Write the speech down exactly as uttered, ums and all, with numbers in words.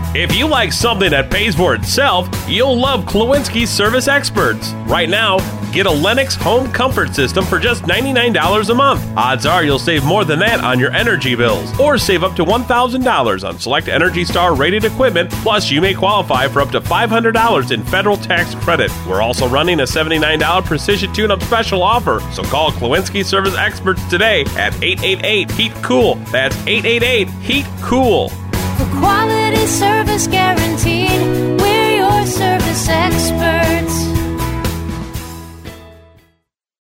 If you like something that pays for itself, you'll love Klawinski Service Experts. Right now, get a Lennox home comfort system for just ninety-nine dollars a month. Odds are you'll save more than that on your energy bills, or save up to one thousand dollars on select Energy Star rated equipment, plus you may qualify for up to five hundred dollars in federal tax credit. We're also running a seventy-nine dollars Precision Tune-Up special offer, so call Klawinski Service Experts today at eight eight eight, heat cool. That's eight eight eight, heat cool. For quality service guaranteed, we're your service experts.